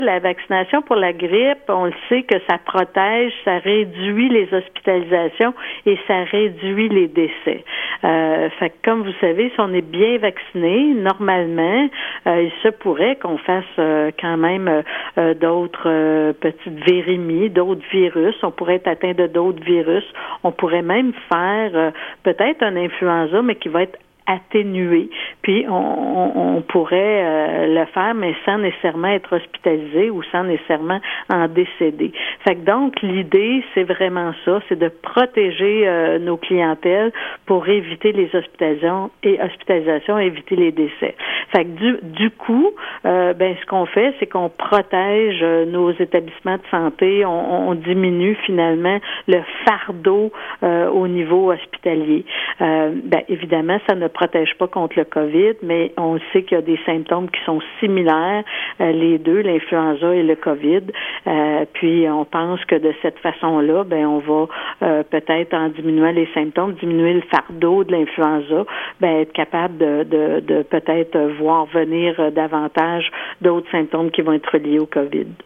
La vaccination pour la grippe, on le sait que ça protège, ça réduit les hospitalisations et ça réduit les décès. Fait que comme vous savez, si on est bien vacciné, normalement, il se pourrait qu'on fasse quand même d'autres petites vérémies, d'autres virus. On pourrait être atteint de d'autres virus. On pourrait même faire peut-être un influenza, mais qui va être atténué. Puis on pourrait le faire, mais sans nécessairement être hospitalisé ou sans nécessairement en décéder. Fait que donc l'idée, c'est vraiment ça, c'est de protéger nos clientèles pour éviter les hospitalisations, éviter les décès. Fait que du coup, ce qu'on fait, c'est qu'on protège nos établissements de santé, on diminue finalement le fardeau au niveau hospitalier. Évidemment, ça ne protège pas contre le COVID, mais on sait qu'il y a des symptômes qui sont similaires, les deux, l'influenza et le COVID. Puis on pense que de cette façon-là, on va peut-être en diminuant les symptômes, diminuer le fardeau de l'influenza, être capable de peut-être voir venir davantage d'autres symptômes qui vont être liés au COVID.